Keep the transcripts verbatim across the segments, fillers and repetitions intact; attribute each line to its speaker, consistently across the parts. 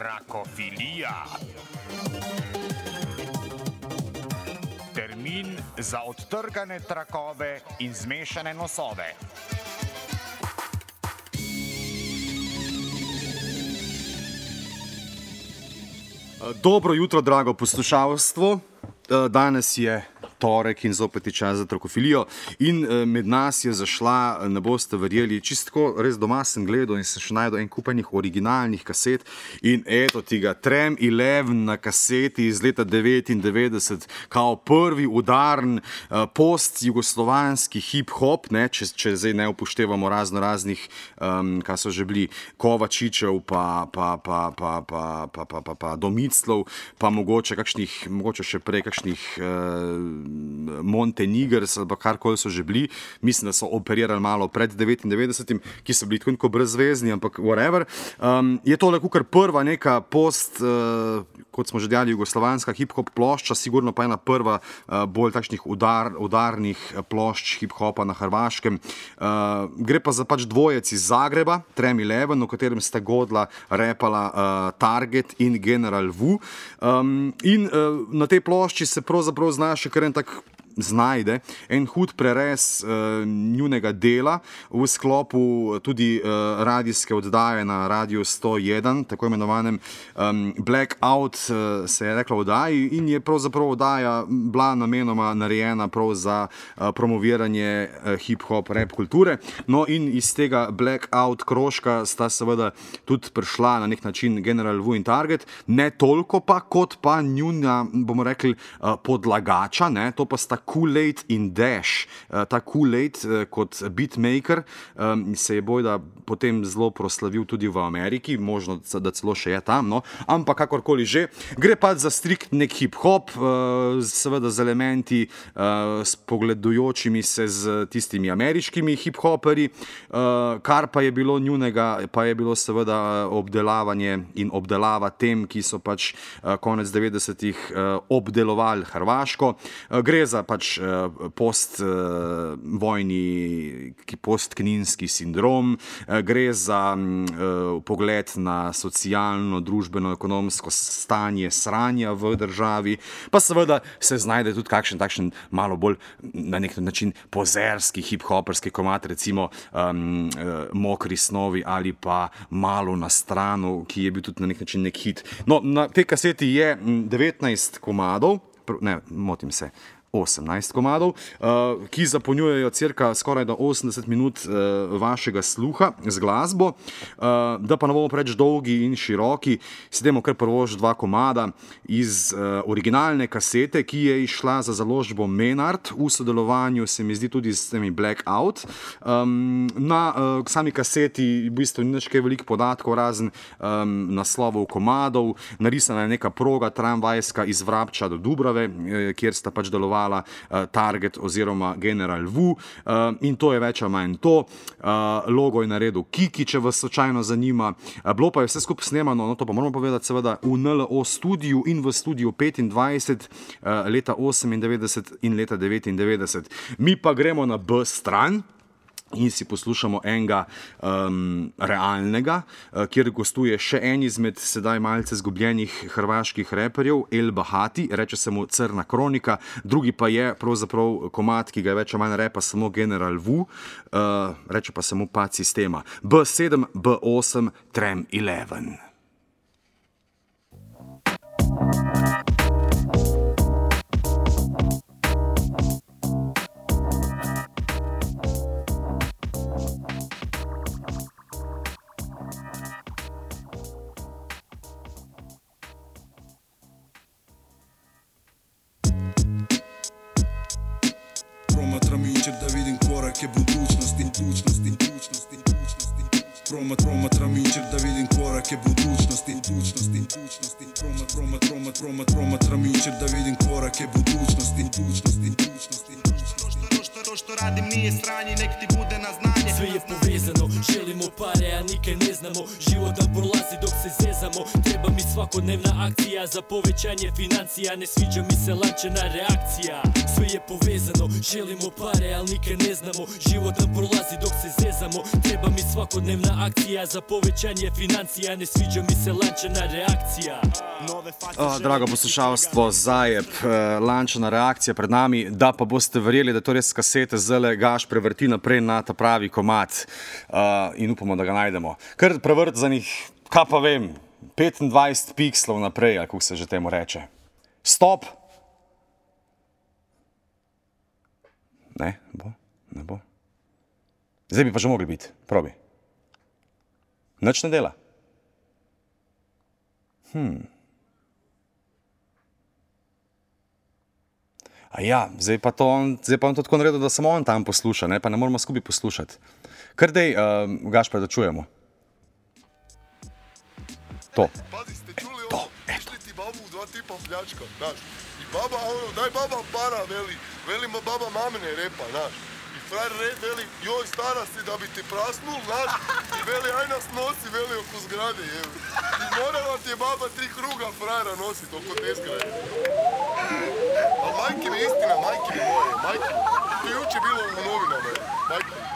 Speaker 1: Trakofilija. Termin za odtrgane trakove in zmešane nosove.
Speaker 2: Dobro jutro, drago poslušalstvo. Danes je torek in zopet je čas za trakofilijo. In med nas je zašla, ne boste verjeli, čistko, res doma sem gledal in sem še najdel en kupenih originalnih kaset. In eto tega, Tram Eleven na kaseti iz leta devetindevetdeset, kao prvi udarn post-jugoslovanski hip-hop, ne, če, če zdaj ne upoštevamo razno raznih, um, kaj so že bili, Kovačičev, pa, pa, pa, pa, pa, pa, pa, pa, pa Domiclov, pa mogoče kakšnih, mogoče še prej kakšnih uh, Montenegers ali pa karkoli so že bili. Mislim, da so operirali malo pred devetindevetdesetim, ki so bili tako brezvezni, ampak whatever. Um, je tole kukar prva neka post, uh, kot smo že dejali, jugoslovanska hip-hop plošča, sigurno pa ena prva uh, bolj takšnih udar, udarnih plošč hip-hopa na Hrvaškem. Uh, gre pa za pač dvojec iz Zagreba, Tram Eleven, v katerem sta godla repala uh, Target in General V. Um, in uh, na tej plošči se pravzaprav zna še kar en tak znajde, en hud prerez uh, njunega dela v sklopu tudi uh, radijske oddaje na Radiu sto jedan, tako imenovanem um, Blackout uh, se je rekla oddaji, in je pravzaprav oddaja bila namenoma narejena prav za uh, promoviranje uh, hip-hop rap kulture. No, in iz tega Blackout krožka sta seveda tudi prišla na nek način General V in Target, ne toliko pa kot pa njuna, bomo rekli, uh, podlagača, ne, to pa sta Kool-Aid in Dash. Ta Kool-Aid kot beatmaker se je bojda potem zelo proslavil tudi v Ameriki, možno, da celo še je tam, no, ampak kakorkoli že. Gre pa za strikt nek hip-hop, seveda z elementi spogledujočimi se z tistimi ameriškimi hip-hoperi, kar pa je bilo njunega, pa je bilo seveda obdelavanje in obdelava tem, ki so pač konec devetdesetih obdelovali Hrvaško. Gre za pač postvojni, postkninski sindrom, gre za uh, pogled na socialno, družbeno, ekonomsko stanje sranja v državi, pa seveda se znajde tudi kakšen takšen malo bolj na nek način pozerski hip-hoperski komad, recimo um, uh, Mokri snovi ali pa Malo na stranu, ki je bil tudi na nek način nek hit. No, na tej kaseti je devetnajst komadov, ne, motim se, osemnajst komadov, uh, ki zapolnjujejo cirka skoraj do osemdeset minut uh, vašega sluha z glasbo. Uh, da pa ne bomo preč dolgi in široki, sedemo kar prvož dva komada iz uh, originalne kasete, ki je išla za založbo Menard, v sodelovanju se mi zdi tudi s temi Blackout. Um, na uh, sami kaseti v bistvu ni nič kaj veliko podatkov, razen um, naslovov komadov. Narisana je neka proga tramvajska iz Vrabča do Dubrave, eh, kjer sta pač delovali Target oziroma General V, in to je več ali manj to. Logo je naredil Kiki, če vas slučajno zanima. Bilo pa je vse skupaj snemano, no to pa moramo povedati seveda, v N L O studiu in v studiu petindvajset leta osemindevetdeset in leta devetindevetdeset. Mi pa gremo na B stran in si poslušamo enega um, realnega, uh, kjer gostuje še en izmed sedaj malce zgubljenih hrvaških reperjev, El Bahati, reče se mu Crna kronika, drugi pa je pravzaprav komad, ki ga je več ali manj repa samo General V, uh, reče pa se mu Pad sistema. B sedem, B osem, Tram Eleven.
Speaker 3: Da vidim korake budućnosti, budućnosti, budućnosti, budućnosti. Promat, promatram jučer da vidim korake budućnosti, budućnosti, budućnosti. Promat, promat, promat, promat, promatram jučer da vidim korake budućnosti, budućnosti, budućnosti. To što, to što radim nije sranje, nek ti bude na znanje.
Speaker 4: Sve je povezano, želimo pare, a nikaj ne znamo. Život nam prolazi dok se zezamo. Treba mi svakodnevna akcija za povećanje financija. Ne sviđa mi se lančana reakcija. Sve je povezano, želimo pare, ali nikaj ne znamo. Život nam prolazi dok se zezamo. Treba mi svakodnevna akcija za povećanje financija. Ne sviđa mi se lančana reakcija.
Speaker 2: O, drago poslušalstvo, Zajeb, lančana reakcija pred nami, da pa boste verjeli, da to res kasete zdajle Gaš prevrti naprej na ta pravi komad uh, in upamo, da ga najdemo. Kar prevrt za njih, kaj pa vem, petindvajset pikslov naprej, ali kako se že temu reče. Stop! Ne, bo, ne bo. Zdaj bi pa že mogli biti, probi. Nič ne dela. Hmm. A ja, zdaj pa, to on, zdaj pa on to tako naredil, da samo on tam posluša, ne? Pa ne moramo skupaj poslušati. Kar dej, uh, Gašper, da čujemo. To.
Speaker 5: Pazi, ste čuli
Speaker 2: to,
Speaker 5: ovo? Išli ti babu u dva tipa pljačka, znaš. I baba, ono, daj baba para, veli. Veli ma baba mamine repa, znaš. I frajer red, veli, joj, stara si da bi ti prasnul, znaš. I veli, aj nas nosi, veli, oko zgrade, jevi. I morala ti je baba tri kruga frajera nosit oko te zgrade. Ali majke mi istina, majke mi moje, majke mi. To je juče bilo u novinama, majke mi.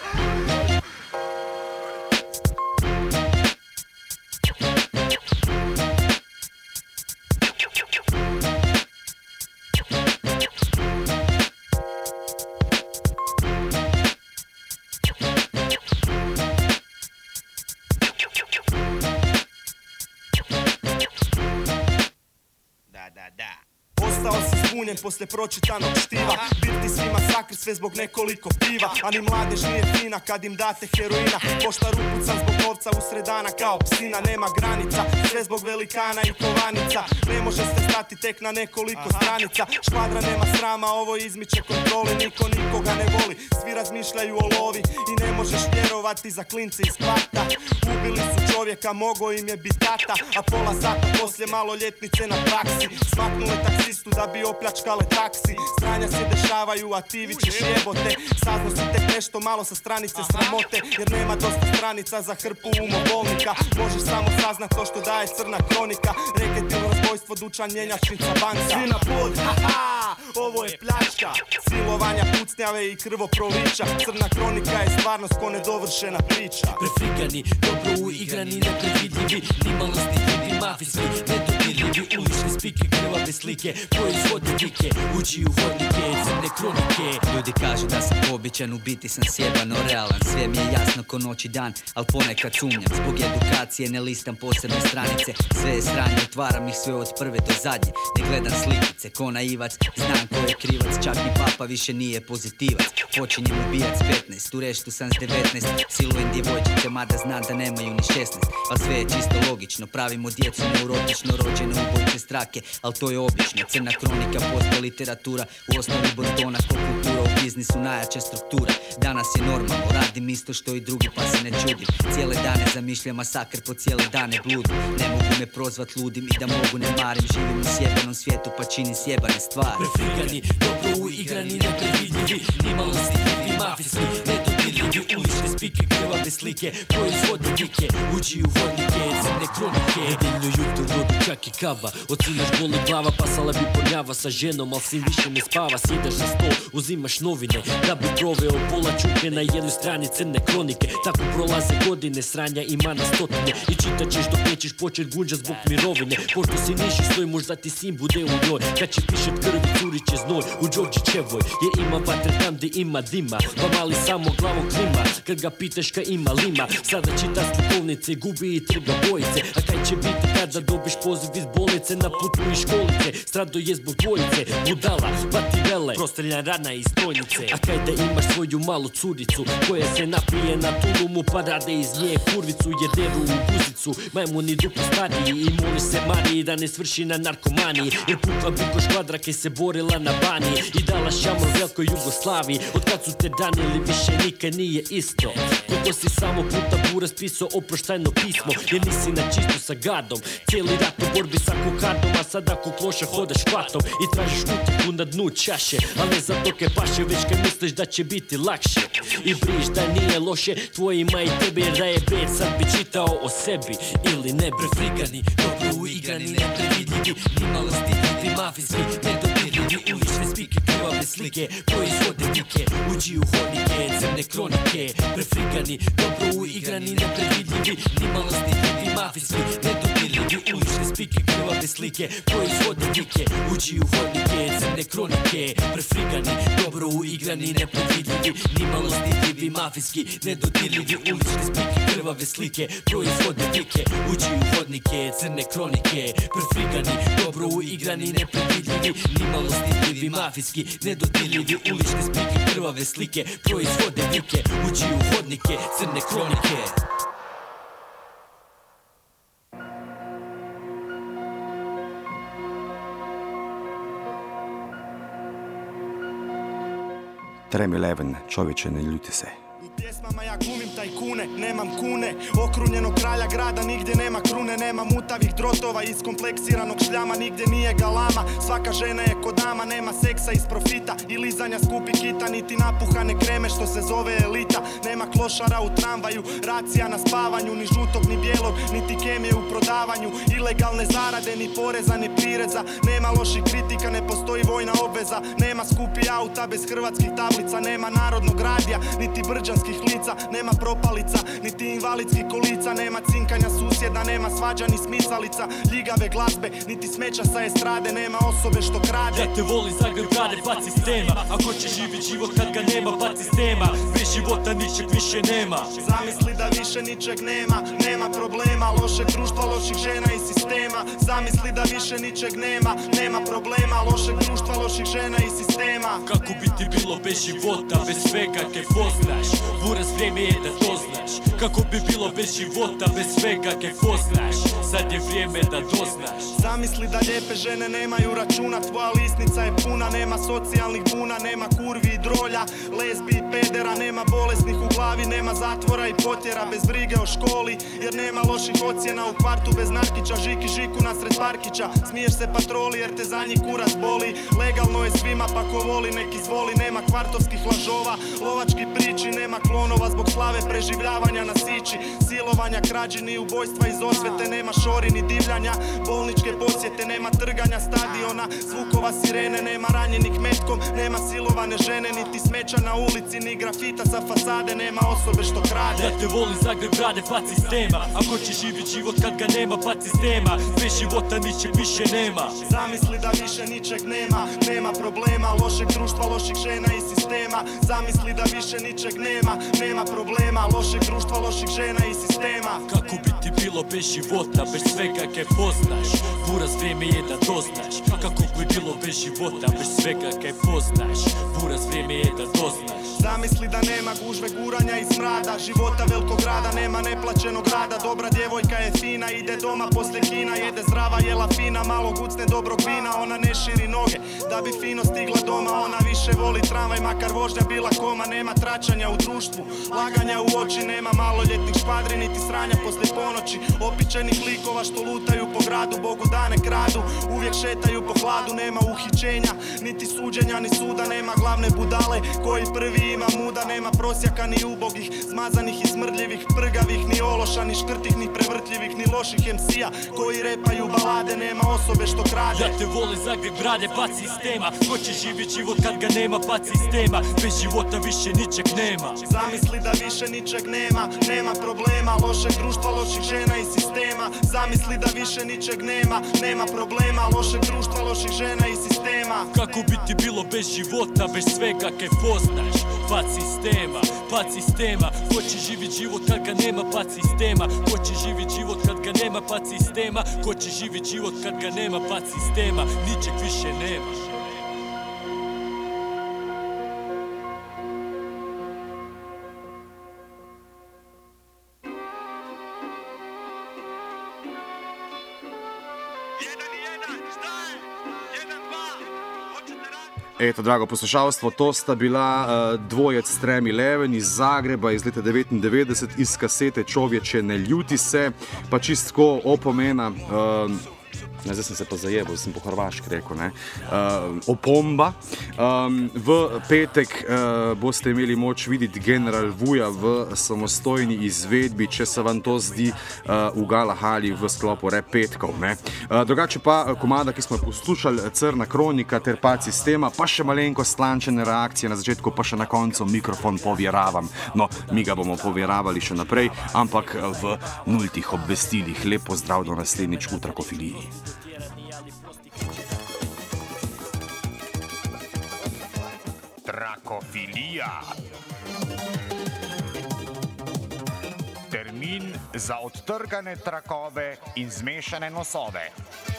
Speaker 6: Zbunjen posle pročitanog štiva. Biti svi masakr, sve zbog nekoliko piva. Ani mladež nije fina kad im date heroina. Poštar upucan zbog novca usred dana kao psina. Nema granica, sve zbog velikana i kovanica. Ne može se stati tek na nekoliko stranica. Škvadra nema srama, ovo izmiče kontroli. Niko nikoga ne voli, svi razmišljaju o lovi. I ne možeš vjerovati za klince iz kvarta. Ubili su čovjeka, mogo im je bit tata. A pola sata poslije maloljetnice na praksi. Smaknule taksistu da bi opljačkale taksi. Stranja se dešavaju, a ti vičeš jebote. Sazno si tek nešto malo sa stranice sramote. Jer nema dosta stranica za hrpu umobolnika. Možeš samo saznat to što daje crna kronika. Reketilno razbojstvo, dućan, mjenjačnica, banka. Svi na pod, haha, ovo je pljačka. Silovanja, pucnjave i krvoprolića. Crna kronika je stvarnost ko nedovršena priča.
Speaker 4: Prefrigani, dobro uigrani, nepredvidljivi. Nimalo stihljivi, mafijski, nedodirljivi. Ulični spike, krvave slike, proizvode dike. Uđi u vodnike, crne kronike.
Speaker 7: Ljudi kažu da sam običan, u biti sam sjebano realan. Sve mi je jasno ko noć i dan, al ponekad sumnjam. Zbog edukacije ne listam posebne stranice. Sve je sranje, otvaram ih sve od prve do zadnje. Ne gledam slikice, ko naivac, znam ko je krivac. Čak ni papa više nije pozitivac. Počinjem ubijac petnaest, u reštu sam s devetnaest. Silujem djevojčice, mada znam da nemaju ni šesnaest. Al sve je čisto logično, pravimo djecu neurotično. Rođene ubojice strake, al to je obično. Crna kronika postaje literatura, u osnovi bontona ko kultura, u biznisu najjača struktura. Danas je normalno, radim isto što i drugi pa se ne čudim. Cijele dane zamišljam masakr, po cijele dane bludim. Ne mogu me prozvat ludim i da mogu ne marim. Živim u sjebanom svijetu pa činim sjebane stvari.
Speaker 4: Prefrigani, dobro uigrani, nepredvidljivi. Nimalo stihljivi, mafijski, nedodirljivi. Ulične spike, krvave slike, proizvode dike. Uđi u vodnike, crne kronike. Nedeljno jutro, doručak i kava. Od sinaš boli glava, pasala bi ponjava sa ženom, al sin više ne spava. Sjedaš za stol, uzimaš novine, da bi proveo pola čuke na jednoj strani crne kronike. Tako prolaze godine, sranja ima na stotine. I čitat ćeš dok nećeš počet gunđa zbog mirovine. Pošto si niši svoj, možda ti sin bude u njoj. Kad će pišet krvi, curit će znoj u Đorđićevoj. Jer ima vatre tam gdje ima dima, pa mali samo glavom klima. Kad ga pitaš ka ima lima, sada čita slikovnice, gubi i trga bojice. A kaj će biti kada dobiš poziv iz bolnice, na putu iz školice. Strado je zbog dvojice, budala, pa ti vele, prostreljan rana iz brojnice. A kaj da imaš svoju malu curicu, koja se napije na tulumu, pa rade iz nje kurvicu. Jer deru u guzicu, majmuni duplo stariji. I moli se Mariji da ne svrši na narkomaniji. Jer pukla bi ko škvadra kaj se borila na bani i dala šamor velikoj Jugoslaviji. Od kad su te danili više nikad nije nije isto. Koliko si samo puta buraz pisao oproštajno pismo, jer nisi na čistu sa gadom. Cijeli rat u borbi sa kokardom, a sada ko kloša hodaš kvatom i tražiš utjehu na dnu čaše, ali ne zato ke paše, već kad misliš da će biti lakše. I briš da nije loše tvojima i tebi, jer da je bed sad bi čitao o sebi ili ne. Prefrigani, dobro uigrani, neprevidljivi, nimalo stidljivi, mafijski, nedodirljivi, ulične spike, krvave slike, proizvode dike, uđi u hodnike, crne kronike. Prefrigani, dobro uigrani, neprevidljivi, nimalo stidljivi, mafijski, nedodirljivi, ulične spike, krvave slike, proizvode dike, uđi u hodnike, crne kronike. Prefrigani, dobro uigrani, neprevidljivi, nimalo stidljivi, mafijski, nedodirljivi, ulične spike, krvave slike, proizvode dike, uđi u hodnike, crne kronike. Prefrigani, dobro uigrani, nepredvidljivi, nimalo stidljivi, mafijski, nedodirljivi, ulične spike, krvave slike, proizvode dike, uđi u hodnike, crne kronike.
Speaker 2: Trem Eleven, čovječe, ne ljuti se.
Speaker 6: U pjesmama ja glumim tajkune, nemam kune. Okrunjenog kralja grada, nigdje nema krune. Nema mutavih drotova, iskompleksiranog šljama, nigdje nije galama. Svaka žena je ko dama, nema seksa iz profita i lizanja skupi kita, niti napuhane kreme što se zove elita. Nema klošara u tramvaju, racija na spavanju, ni žutog ni bijelog, niti kemije u prodavanju. Ilegalne zarade, ni poreza, ni prireza. Nema loših kritika, ne postoji vojna obveza. Nema skupi auta bez hrvatskih tablica. Nema narodnog radija, niti brđanskih lica. Nema propalica, niti invalidskih kolica. Nema cinkanja susjeda, nema svađa ni smisalica. Ljigave glazbe, niti smeća sa estrade. Nema osobe što krade.
Speaker 4: Ja te voli Zagreb grade, pat sistema. Ako će živit život kad ga nema, pat sistema. Bez života ničeg više nema.
Speaker 6: Zamisli da više ničeg nema, nema problema. Lošeg društva, loših žena i sistema. Zamisli da više ničeg nema, nema problema. Lošeg društva, loših žena i sistema.
Speaker 4: Kako bi ti bilo bez života, bez svega ke poznaš? Buraz, vrijeme je da to znaš. Kako bi bilo bez života, bez svega ke poznaš? Sad je vrijeme da doznaš.
Speaker 6: Zamisli da lijepe žene nemaju računa, tvoja lisnica je puna. Nema socijalnih buna, nema kurvi i drolja, lesbi i pedera. Nema bolesnih u glavi, nema zatvora i potjera. Bez brige o školi, jer nema loših ocjena. U kvartu bez narkića, žiki žiku nasred parkića. Smiješ se patroli jer te za njih kurac boli. Legalno je svima pa ko voli nek izvoli. Nema kvartovskih lažova, lovački priči. Nema klonova zbog slave, preživljavanja na sići. Silovanja, krađi ni ubojstva iz osvete. Nema šori ni divljanja, bolničke posjete. Nema trganja stadiona, zvukova sirene. Nema ranjenih metkom, nema silovane žene. Niti smeća na ulici, ni grafita sa fasade. Nema osobe što krade.
Speaker 4: Ja te voli Zagreb grade, pat sistema. Ako će živit život kad ga nema, pat sistema. Bez života ničeg više nema.
Speaker 6: Zamisli da više ničeg nema, nema problema. Lošeg društva, loših žena i sistema. Zamisli da više ničeg nema, nema problema. Lošeg društva, loših žena i sistema.
Speaker 4: Kako bi ti bilo bez života, bez svega ke poznaš? Buraz, vrijeme je da doznaš. Kako bi bilo bez života, bez svega ke poznaš? Buraz, vrijeme je da doznaš.
Speaker 6: Zamisli da nema gužve, guranja i smrada. Života velikog grada, nema neplaćenog rada. Dobra djevojka je fina, ide doma poslije kina. Jede zdrava, jela fina, malo gucne dobrog vina. Ona ne širi noge, da bi fino stigla doma. Ona više voli tramvaj, makar vožnja bila koma. Nema tračanja u društvu, laganja u oči. Nema maloljetnih škvadri, niti sranja poslije ponoći. Opičenih likova što lutaju po gradu, Bogu dane kradu. Uvijek šetaju po hladu, nema uhićenja, niti suđenja, ni suda. Nema glavne budale koji prvi ima muda. Nema prosjaka ni ubogih, zmazanih i smrdljivih, prgavih ni ološa, ni škrtih, ni prevrtljivih, ni loših em sija koji repaju balade. Nema osobe što krade.
Speaker 4: Ja te voli Zagreb grade, pat sistema. Ko će živit život kad ga nema, pat sistema. Bez života više ničeg nema.
Speaker 6: Zamisli da više ničeg nema, nema problema. Lošeg društva, loših žena i sistema. Zamisli da više ničeg nema, nema problema. Lošeg društva, loših žena i sistema.
Speaker 4: Kako bi ti bilo bez života, bez svega ke poznaš? Pat sistema, pat sistema. Ko će živit život kad ga nema, pat sistema. Ko će živit život kad ga nema, pat sistema. Ko će živit život kad ga nema, pat sistema. Ničeg više nema.
Speaker 8: Jedan i jedan, šta je? Jedan, dva, hoćete raditi?
Speaker 2: Eto, drago poslušalstvo, to sta bila uh, dvojec Tram Eleven iz Zagreba iz leta devetindevetdeset iz kasete Čovječe ne ljuti se, pa čistko opomena, uh, ne, zdaj sem se pa zajebal, sem po hrvaški rekel, ne, uh, opomba. Um, v petek uh, boste imeli moč videti General Vuja v samostojni izvedbi, če se vam to zdi uh, v Galahali v sklopu Rap petkov. Ne. Uh, drugače pa komada, ki smo poslušali, Crna kronika ter Pad sistema, pa še malenko slančene reakcije na začetku, pa še na koncu mikrofon povjeravam. No, mi ga bomo povjeravali še naprej, ampak v nultih obvestilih. Lep pozdrav do naslednjič v Trakofiliji.
Speaker 1: Trakofilija. Termin za odtrgane trakove in zmešane nosove.